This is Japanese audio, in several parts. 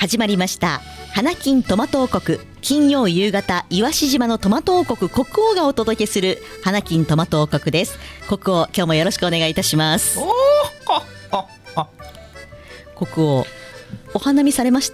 始まりました花金トマト王国。金曜夕方、岩志島のトマト王国国王がお届けする花金トマト王国です。国王、今日もよろしくお願いいたします。国王、お花見されました？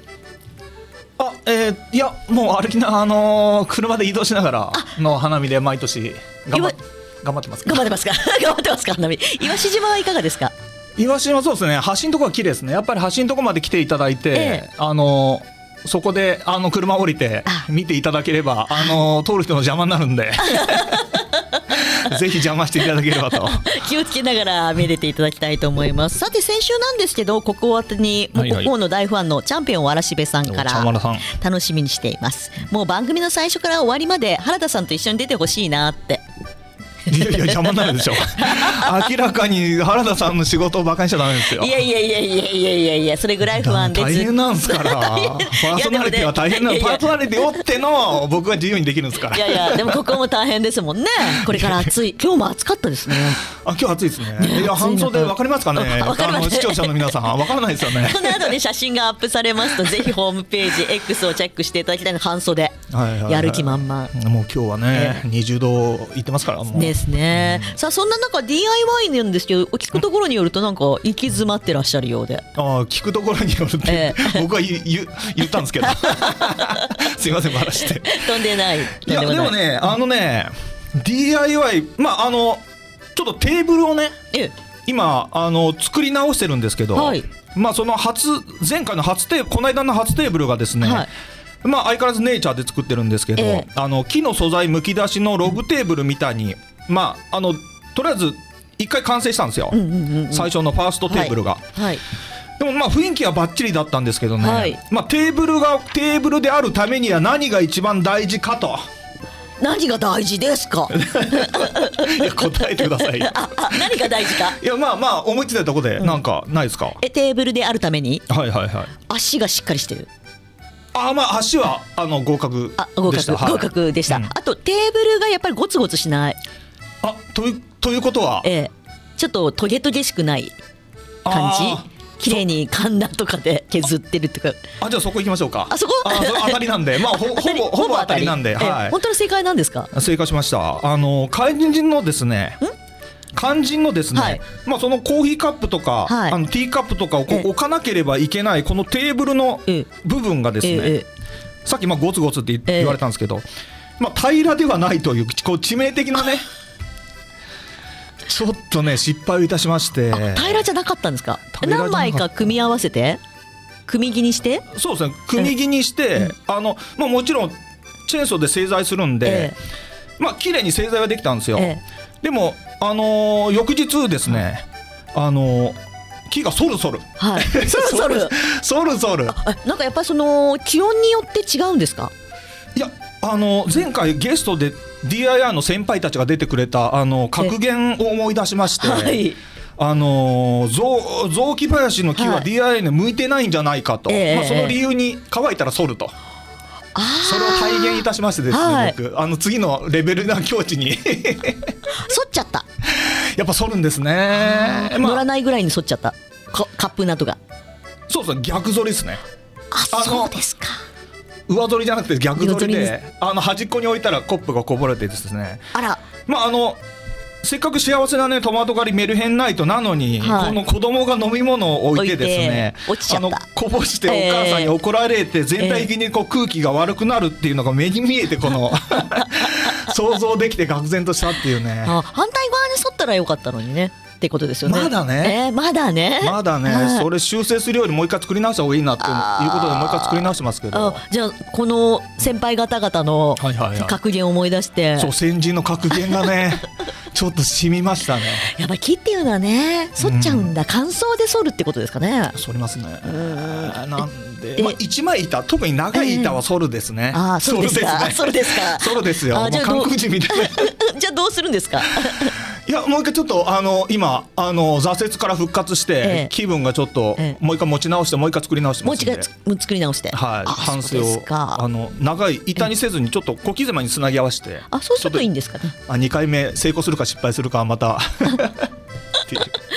いや、もうあれ車で移動しながらの花見で毎年頑張ってますか？ 頑張ってますか？頑張ってますか？花見。岩志島はいかがですか？ 岩志島、そうですね、橋のところは綺麗ですね。やっぱり橋のところまで来ていただいて、そこで車降りて見ていただければ通る人の邪魔になるんでぜひ邪魔していただければと気をつけながら見れていただきたいと思います。さて、先週なんですけど、国王宛てに国王の大ファンのチャンピオンわらしべさんから楽しみにしています。もう番組の最初から終わりまで原田さんと一緒に出てほしいなって。 いや邪魔になるでしょ明らかに原田さんの仕事をバカにしちゃダメですよ。 いやそれぐらい不安です。 大変なんですからパーソナリティは大変なの。パーソナリティをっての僕は自由にできるんですから。 いやでもここも大変ですもんね。これから暑い。今日も暑かったですね。 今日暑いですね。いや、半袖分かりますかね。視聴者の皆さん分からないですよね。 この後ね、写真がアップされますとぜひホームページ X をチェックしていただきたいの。半袖、やる気満々。 もう今日はね、20度いってますからもうですね。さあ、そんな中 DIY なんですけど、聞くところによるとなんか行き詰まってらっしゃるようで。 聞くところによるって、僕は言ったんですけどすいません、バラしてとんでない。 いやでもね、DIY、ちょっとテーブルをね、今作り直してるんですけど、その前回のこの間の初テーブルがですね、相変わらずネイチャーで作ってるんですけど、木の素材むき出しのログテーブルみたいに、とりあえず1回完成したんですよ、最初のファーストテーブルが。でも雰囲気はバッチリだったんですけどね、テーブルがテーブルであるためには何が一番大事かと。 何が大事ですか？ いや、答えてください。 何が大事か。 いや、思いついたところでなんかないですか？ テーブルであるために、足がしっかりしてる。 足は合格でした。 合格でした。あとテーブルがやっぱりゴツゴツしない。 ということは、 ちょっとトゲトゲしくない感じ。綺麗にカンナとかで削ってるとか。 じゃあそこ行きましょそこ当たりなんで、ほぼ当たりなんで、 本当に正解なんですか？ 正解しました。肝心のですね、そのコーヒーカップとか、ティーカップとかを置かなければいけないこのテーブルの部分がですね、さっきゴツゴツって言われたんですけど、平らではないという致命的なねちょっとね失敗をいたしまして。 平らじゃなかったんですか？何枚か組み合わせて組み木にして。 そうですね、組み木にして、もちろんチェーンソーで製材するんで、綺麗に製材はできたんですよ。でも翌日ですね、木がソルソルなんかやっぱりその気温によって違うんですか？ いや、前回ゲストで DIY の先輩たちが出てくれた格言を思い出しまして、雑木林の木は DIY に向いてないんじゃないかと、その理由に乾いたら反ると。それを体現いたしましてですね、僕次のレベルな境地に反っちゃった。 やっぱ反るんですね。 乗らないぐらいに反っちゃった。カップなどが。 そうですね、逆反りですね。 そうですか。 上反りじゃなくて逆反りで、端っこに置いたらコップがこぼれてですね、せっかく幸せなねトマト狩りメルヘンナイトなのに、この子供が飲み物を置いてですね、こぼしてお母さんに怒られて、全体的に空気が悪くなるっていうのが目に見えて、この想像できて愕然としたっていうね。 反対側に沿ったらよかったのにねってことですよね。 まだね、それ修正するよりもう一回作り直した方がいいなっていうことでもう一回作り直してますけど。 じゃあこの先輩方々の格言を思い出して、 そう、先人の格言がねちょっと染みましたね。 やっぱり木っていうのはね反っちゃうんだ。乾燥で反るってことですかね。 反りますね。なんで一枚板、特に長い板は反るですね。 そうですか。 そうですよ。韓国人みたいなじゃあどうするんですか？ いや、もう一回ちょっと今挫折から復活して、気分がちょっともう一回持ち直して、もう一回作り直してますんで。 もう一回作り直して、 反省を長い板にせずにちょっと小刻みにつなぎ合わせて。 そうするといいんですかね。 2回目成功するか失敗するかはまたっていう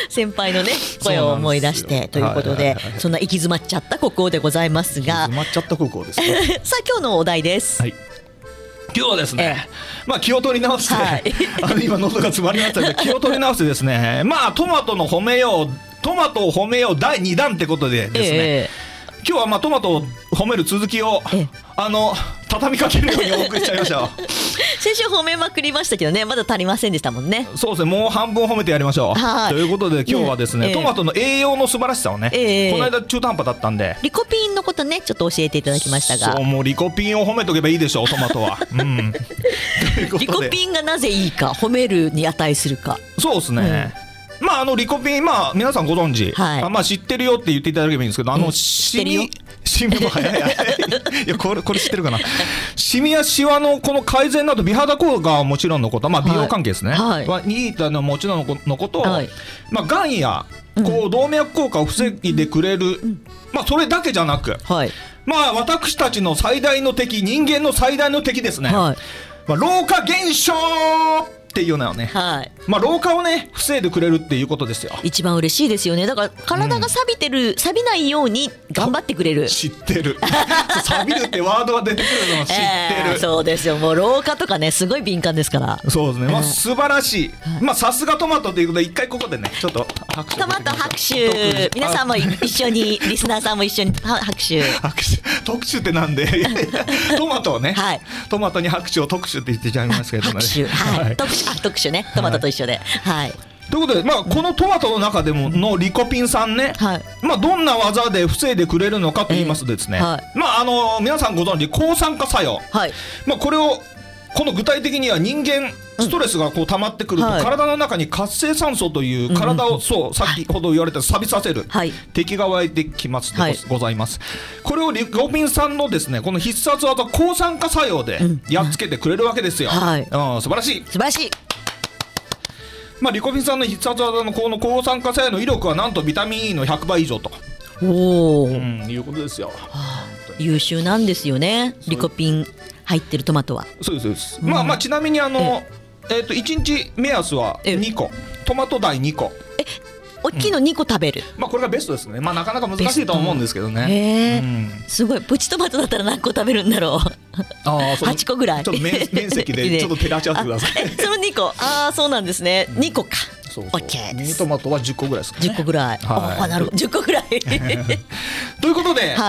先輩のね声を思い出してということで、そんな行き詰まっちゃった国王でございますが、 行き詰まっちゃった国王ですねさあ今日のお題です。 今日はですね、気を取り直して、今喉が詰まりましたので気を取り直してですね、トマトを褒めよう第2弾ってことでですね、今日はトマトを褒める続きを畳みかけるようにお送りしちゃいました先週褒めまくりましたけどね、まだ足りませんでしたもんね。 そうですね、もう半分褒めてやりましょう、ということで今日はですね、トマトの栄養の素晴らしさをね、この間中途半端だったんでリコピンのことねちょっと教えていただきましたが、 そう、もうリコピンを褒めとけばいいでしょうトマトは、 リコピンがなぜいいか、褒めるに値するか。 そうですね、リコピン、皆さんご存知、知ってるよって言っていただければいいんですけど、シミも早いいやこれ知ってるかなシミやシワのこの改善など美肌効果はもちろんのこと、美容関係ですね、いいのはもちろんのこと、がんや動脈硬化を防いでくれる、それだけじゃなく、私たちの最大の敵、人間の最大の敵ですね、老化現象っていうのはね、老化をね防いでくれるっていうことですよ。 一番嬉しいですよね。だから体が錆びてる、錆びないように頑張ってくれる。 知ってる錆びるってワードが出てくるのを知ってる、 そうですよ。もう老化とかねすごい敏感ですから。 そうですね、素晴らしい、さすがトマトということで一回ここでねちょっと拍手、 トマト拍手、皆さんも一緒にリスナーさんも一緒に拍手特殊ってなんでトマトをね、トマトに拍手を特殊って言ってちゃいますけどね、 特殊ね、トマトと一緒で、 ということで、このトマトの中でものリコピン酸ね、どんな技で防いでくれるのかと言いますとですね、皆さんご存知抗酸化作用、この具体的には人間ストレスが溜まってくると、体の中に活性酸素という体を先ほど言われた錆びさせる敵が湧いてきますでございます。これをリコピン酸のですねこの必殺技抗酸化作用でやっつけてくれるわけですよ。素晴らしい素晴らしい。 リコピン酸の必殺技のこの抗酸化作用の威力はなんとビタミン E の100倍以上ということですよ。 優秀なんですよね、リコピン入ってるトマトは。 そうです、ちなみに1日目安は2個、トマト大2個、 大きいの2個食べる、 これがベストですね。なかなか難しいとは思うんですけどね。 すごい。プチトマトだったら何個食べるんだろう8個ぐらい。 ちょっと面積でちょっと照らし合わせてくださいその2個、そうなんですね、2個か。 そうそう、ミニトマトは10個ぐらいですかね。 10個ぐらい、なるほど、10個ぐらいということで、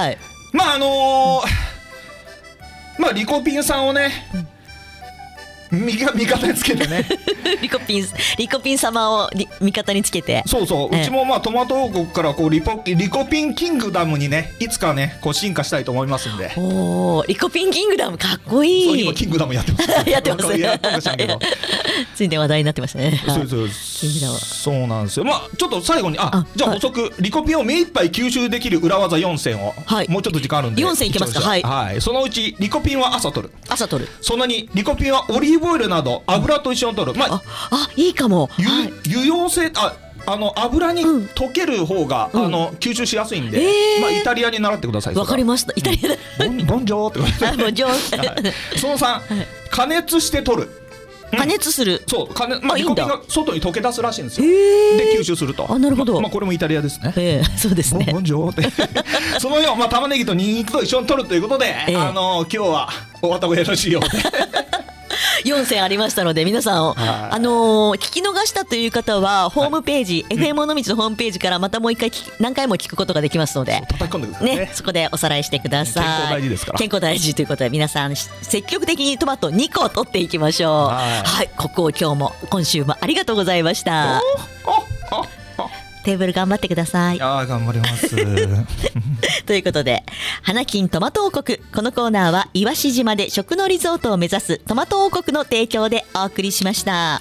リコピン酸をね、味方につけてねリコピン様を味方につけて、 そうそう、うちもトマト王国からリコピンキングダムにねいつかね進化したいと思いますんで。 リコピンキングダムかっこいい。 今キングダムやってますやってますついで話題になってましたね。 そうなんですよ。ちょっと最後にじゃあ補足、リコピンを目いっぱい吸収できる裏技4選を、もうちょっと時間あるんで 4選いけますか。 そのうちリコピンは朝取る。そんなにリコピンはオリーブオイルなど油と一緒に取る。 いいかも。 油溶性油に溶ける方が吸収しやすいんで、イタリアに習ってください。 わかりました。イタリアボンジョーってボンジョーその3、加熱して取る。 加熱する。 そう、リコピンが外に溶け出すらしいんですよ。で吸収すると。 なるほど。 これもイタリアですね。 そうですね。 ボンジョーってその4、玉ねぎとニンニクと一緒に取るということで、今日はお後がよろしいようで 4選ありましたので、皆さん聞き逃したという方はホームページ、FM 尾道のホームページからまたもう一回何回も聞くことができますので、 叩き込んでくださいね。 そこでおさらいしてください。 健康大事ですから。 健康大事ということで、皆さん積極的にトマト2個取っていきましょう。国王、今週もありがとうございました。テーブル頑張ってください。 頑張りますということで、花金トマト王国、このコーナーは岩志島で食のリゾートを目指すトマト王国の提供でお送りしました。